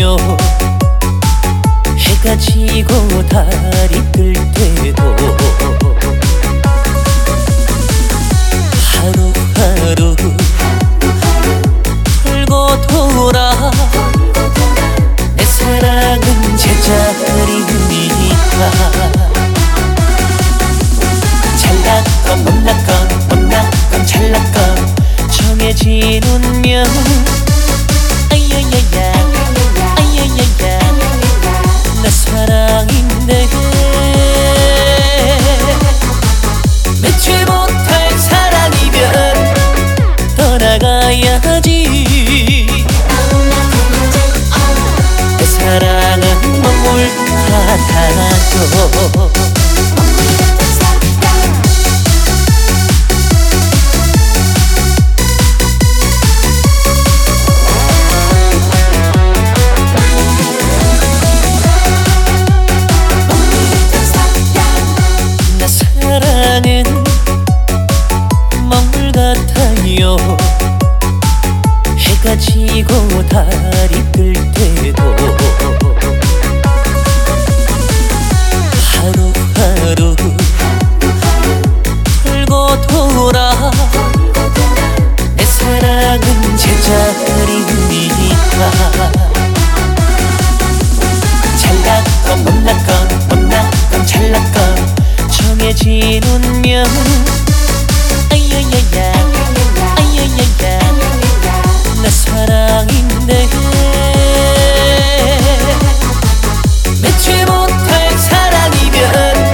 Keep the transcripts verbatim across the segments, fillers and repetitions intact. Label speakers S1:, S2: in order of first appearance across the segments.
S1: 같아요. 해가 지고 달이 뜰 때도 하루하루 돌고 돌아 내 사랑은 제자리니까. 잘났건 못났건 못났건 잘났건 정해진 운명. 아야야야 아야야야 내 사랑인데 믿지 못할 사랑이면 떠나가야지. 내 사랑은 먹물 같아도 사랑은 먹물 같아요. 해가 지고 달이 뜰 때도 하루하루 돌고 돌아 내 사랑은 제자리니까. 잘났건 못났건 못났건 잘났건 정해진 운명. 아야야야 아야야야 내 사랑인데 믿지 못할 사랑이면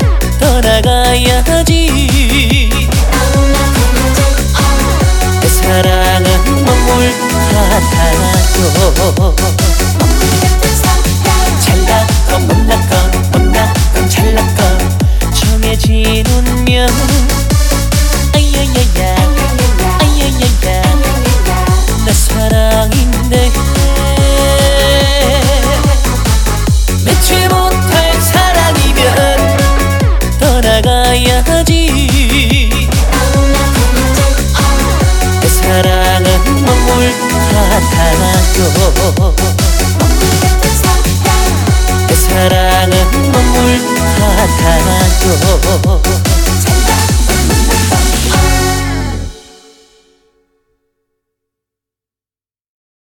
S1: 떠나가야지. 내 사랑은 먹물 같아도 잘났건 못났건 못났건 잘났건 정해진 운명. 아야야야 아야야야 내 사랑인데 믿지 못할 사랑이면 떠나가야지. 내 사랑은 먹물 같아도 내 사랑은 먹물 같아도